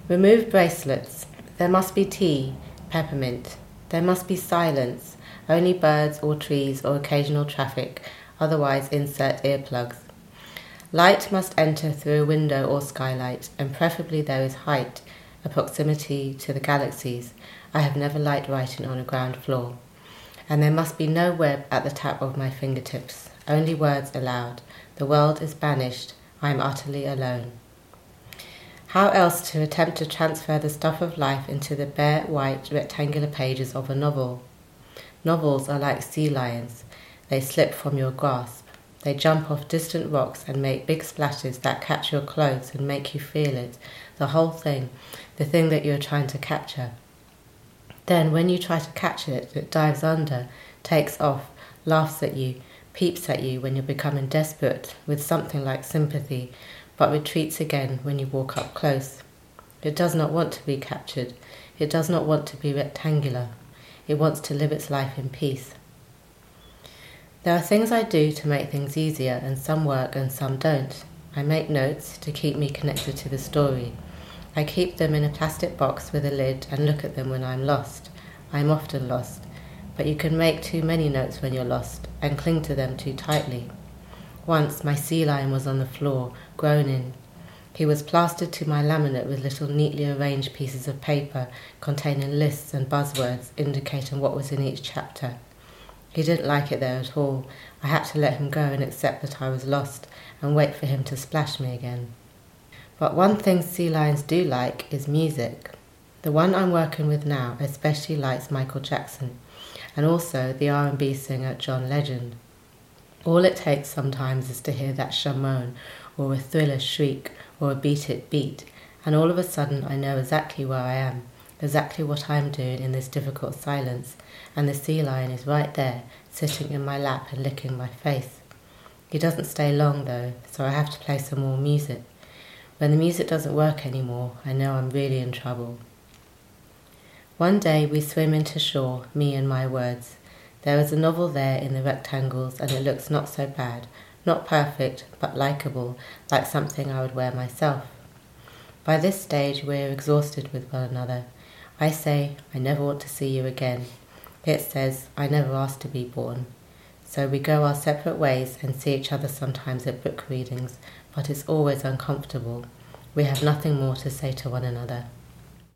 Remove bracelets. There must be tea, peppermint. There must be silence, only birds or trees or occasional traffic, otherwise insert earplugs. Light must enter through a window or skylight, and preferably there is height, a proximity to the galaxies. I have never liked writing on a ground floor. And there must be no web at the tap of my fingertips, only words aloud. The world is banished. I am utterly alone. How else to attempt to transfer the stuff of life into the bare, white, rectangular pages of a novel? Novels are like sea lions. They slip from your grasp. They jump off distant rocks and make big splashes that catch your clothes and make you feel it, the whole thing, the thing that you're trying to capture. Then, when you try to catch it, it dives under, takes off, laughs at you, peeps at you when you're becoming desperate with something like sympathy, but retreats again when you walk up close. It does not want to be captured. It does not want to be rectangular. It wants to live its life in peace. There are things I do to make things easier, and some work and some don't. I make notes to keep me connected to the story. I keep them in a plastic box with a lid and look at them when I'm lost. I am often lost, but you can make too many notes when you're lost and cling to them too tightly. Once my sea lion was on the floor, groaning. He was plastered to my laminate with little neatly arranged pieces of paper containing lists and buzzwords indicating what was in each chapter. He didn't like it there at all. I had to let him go and accept that I was lost and wait for him to splash me again. But one thing sea lions do like is music. The one I'm working with now especially likes Michael Jackson, and also the R&B singer John Legend. All it takes sometimes is to hear that shamone, or a thriller shriek, or a beat it beat, and all of a sudden I know exactly where I am, exactly what I am doing in this difficult silence, and the sea lion is right there, sitting in my lap and licking my face. He doesn't stay long though, so I have to play some more music. When the music doesn't work anymore, I know I'm really in trouble. One day we swim into shore, me and my words. There is a novel there in the rectangles, and it looks not so bad, not perfect, but likeable, like something I would wear myself. By this stage we're exhausted with one another. I say, I never want to see you again. It says, I never asked to be born. So we go our separate ways and see each other sometimes at book readings, but it's always uncomfortable. We have nothing more to say to one another.